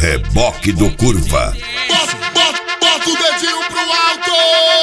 Reboque do Curva. Bota o dedinho pro alto!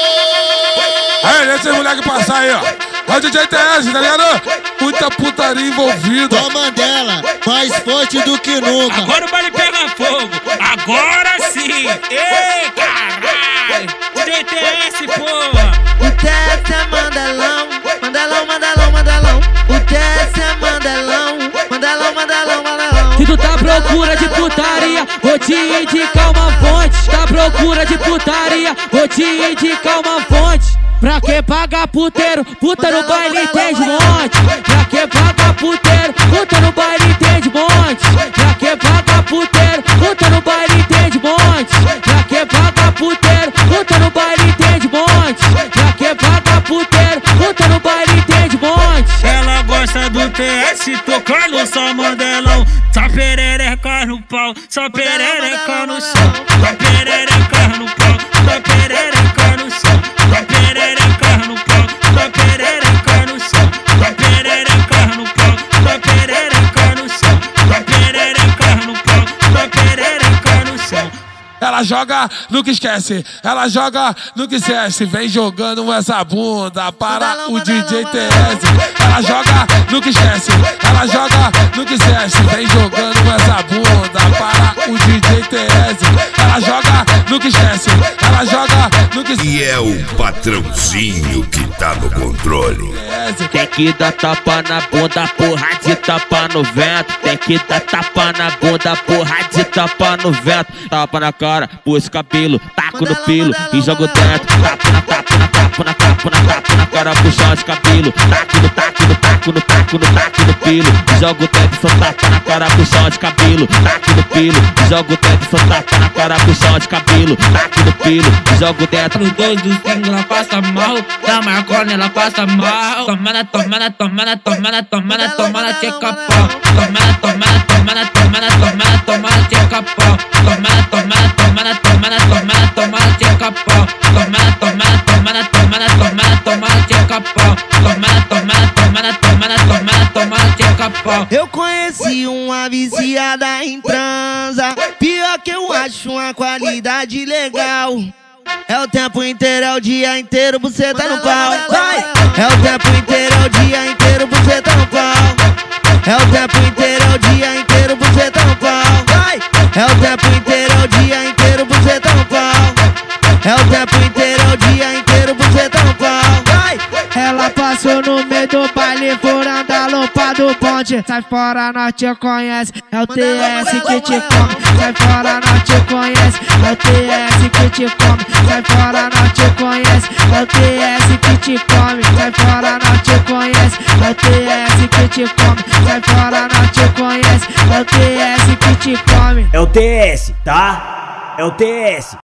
Aí, deixa esse moleque passar aí, ó. É o DJ TS, tá ligado? Muita putaria envolvida. Ó Mandela, mais forte do que nunca. Agora o baile pega fogo, agora sim. Ei, caralho, DJ TS, porra. O TS é Mandelão, Mandelão, Mandelão, Mandelão. O TS é Mandelão, Mandelão, Mandelão, Mandelão. Se tu tá à procura de putaria, vou te indicar uma fonte. Tá à procura de putaria, vou te indicar uma fonte. Pra que pagar puteiro, puta no baile tem de monte. Pra que pagar puteiro, puta no baile tem de monte. Pra que pagar puteiro, puta no baile tem de monte. Pra que pagar puteiro, puta no baile tem de monte. Pra que pagar puteiro, puta no baile tem de monte. Ela gosta do TS tocando só Mandelão. Só perereca no pau, só perereca no chão. Só perereca no pau, só perereca no chão. Só perereca no pau, só perereca no chão. Só perereca no pau, só perereca no chão. Só perereca no pau, só perereca no chão. Ela joga, nunca esquece. Ela joga, nunca esquece. Vem jogando essa bunda para o DJ TS. Ela joga, nunca esquece. Ela joga, nunca esquece. Vem jogando essa bunda para o DJ TS. Ela joga, nunca esquece. Ela joga, nunca esquece. E é o patrãozinho que tá no controle. Tem que dar tapa na bunda, porra de tapa no vento. Tem que dar tapa na bunda, porra de tapa no vento. Tapa na cara, puxa cabelo, taco no pilo e jogo dentro. Tapa na tapa na tapa na tapa na tapa na cara, puxa de cabelo. Taco no taco no taco no taco no taco no pilo e jogo dentro. Só tapa na cara, puxa de cabelo. Taco no pilo e jogo dentro. Só tapa na cara, puxa de cabelo. Taco no pilo e jogo dentro. Os dois do single ela passa mal, da Marconi ela passa mal. Tomana, tomana, tomana, tomana, tomana, tomana, tcheca pau. Tomana, tomana, tomana, tomana, tomana, tomana, tcheca pau. Tomana, tomana, tomana, tomana, tomana, tomana, tcheca pau. Tomana, tomana, tomana, tomana, tomana, tomana, tcheca pau. Tomana, tomana, tomana, tomana, tomana, tomana, tcheca pau. Eu conheci uma viciada em transa. Pior que eu acho uma qualidade legal. É o tempo inteiro, é o dia inteiro, você tá no pau. Vai! É o tempo inteiro, é o dia inteiro, você tá no pau. É o tempo inteiro, é o dia inteiro, você tá no pau. Vai! É o tempo inteiro, é o dia inteiro, você tá no pau. É o tempo inteiro, é o dia inteiro, você tá no pau. Vai! Ela passou no meio do baile, furando a lupa do ponte. Sai fora, nós te conhece, é o TS que te come. Sai fora, nós te conhece, é o TS que te come. Sai fora, nós te conhece, é o TS que te come. Sai fora, nós te conhece, é o TS que te come. Sai fora, nós te conhece, é o TS que te come. É o TS, tá? É o TS.